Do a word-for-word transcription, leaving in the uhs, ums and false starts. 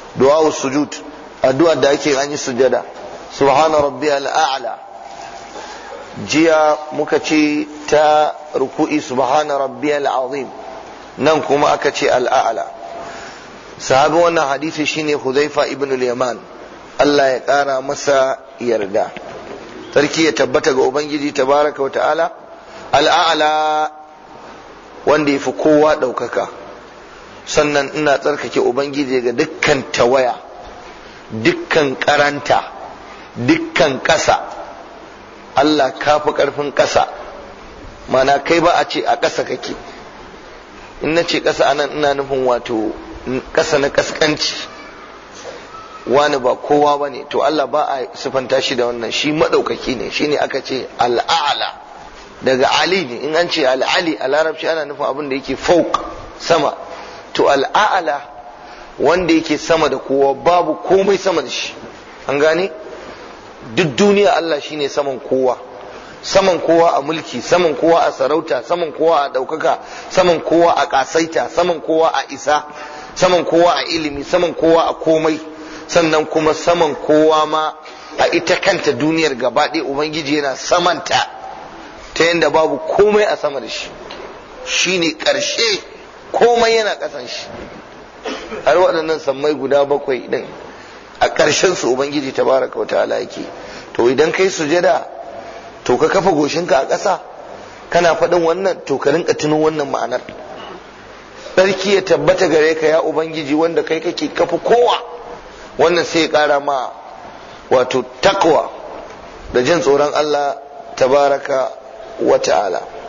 du'a sujud, addu'a da ake an yi sujada. Subhana rabbiyal a'la. Jiya muka ce ta ruku'i subhana rabbiyal azim, nan kuma aka ce al'a'la. Sahabi wannan hadisi shine Hudhaifa ibn al-Yaman, Allah ya kara masa yarda. Sarki ya tabbata ga Ubangiji tabaraka wa ta'ala, al'a'la wanda yafi kowa ɗaukaka. Sannan ina tsarkake Ubangiji ga dukkan tawaya, dukkan karanta, dukkan ƙasa. Allah kafi ƙarfin ƙasa, mana kai ba a ce a ƙasa kake. In na ce ƙasa anan ina nufin wato ƙasa na ƙasƙanci, wani ba kowa ba ne, to Allah ba a sifanta shi da wannan, shi maɗaukaki ne, shi ne aka ce al'a'la daga ali ne. In an ce al'ali a larabci ana nufin abin da yake fauk, sama. To al'a'la wanda yake sama da kowa, babu komai sama da shi. An gane? Duk duniya Allah shine saman kowa, saman kowa a mulki, saman kowa a sarauta, saman kowa a ɗaukaka, saman kowa a ƙasaita, saman kowa a isa, saman kowa a ilimi, saman kowa a komai, sannan kuma saman kowa ma a ita kanta duniyar gaba ɗaya Ubangiji yana samanta ta yadda babu komai a sama da shi, shine ƙarshe, komai yana ƙasan shi. Har waɗannan sammai guda bakwai ɗin a ƙarshen su Ubangiji tabaraka wa ta'ala yake. To idan kai sujada, to ka kafa goshinka a ƙasa kana faɗin wannan, to ka rinka tuno wannan ma'anar. Sarki ya tabbata gare ka ya Ubangiji wanda kai kake kafa kowa. Wannan sai ya ƙara ma wato takwa da jin tsoron Allah tabaraka wa ta'ala.